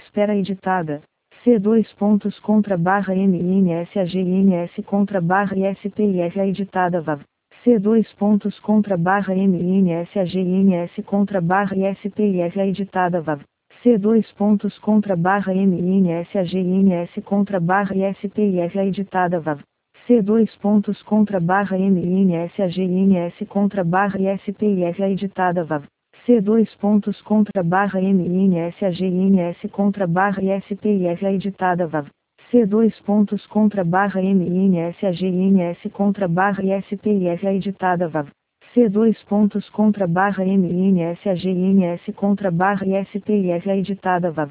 espera editada. C dois pontos contra barra MINS AGINS contra barra ISPIF editada VAV. C dois pontos contra barra MINS AGINS contra barra ISPIF editada VAV. C dois pontos contra barra MINS AGINS contra barra ISPIF editada VAV. C dois pontos contra barra MINS AGINS contra barra ISPIF editada VAV. C dois pontos contra barra MINS AGINS contra barra ISPIF editada VAV. C dois pontos contra barra MINS AGINS contra barra ISPIF editada VAV. C dois pontos contra barra MINS AGINS contra barra ISPIF editada VAV.